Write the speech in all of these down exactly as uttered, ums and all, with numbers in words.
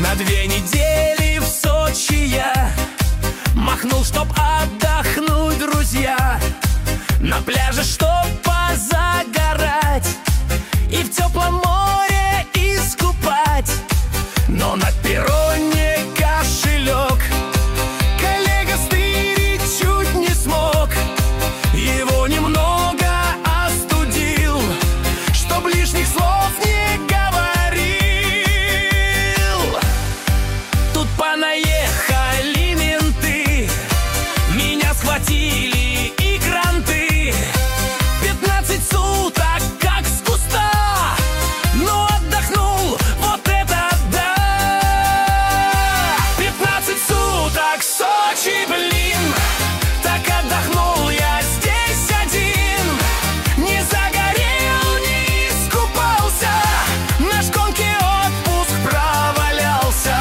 На две недели в Сочи я махнул, чтоб отдохнуть, друзья. На пляже, чтоб позагорать и в теплом море искупать. Но на перроне кошелек коллега стырить чуть не смог. Его немного остудил, чтоб лишних слов не говорил. Тут понаехали менты, меня схватили и гранты. Пятнадцать суток как с куста, но отдохнул, вот это да. Пятнадцать суток в Сочи, блин, так отдохнул я здесь один. Не загорел, не искупался, на шконке отпуск провалялся.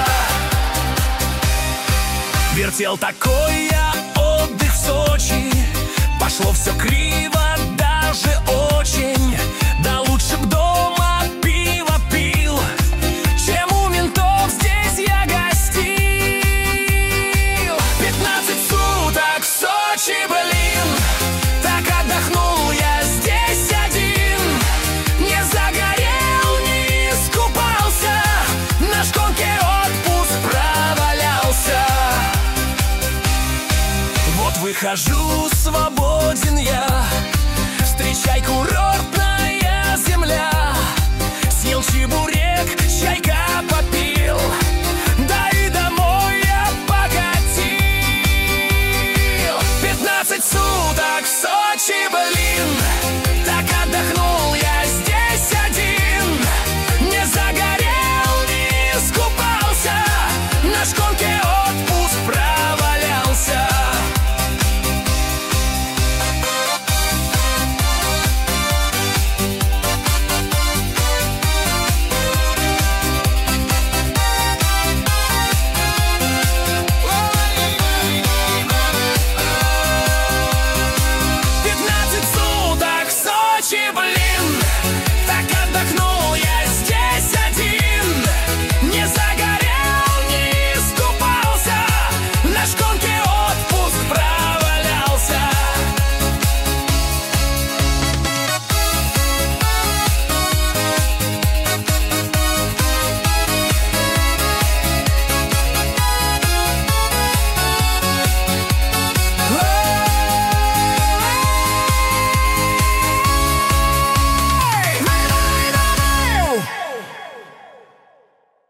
Вертел такой я отдых в Сочи, пошло все криво, даже очень. Да лучше б дома пиво пил, чем у ментов здесь я гостил. Пятнадцать суток в Сочи, блин, так отдохнул я здесь один. Не загорел, не искупался, на шконке отпуск провалялся. Вот выхожу, свободен я, встречай, курортная земля. Съел чебурек, чайка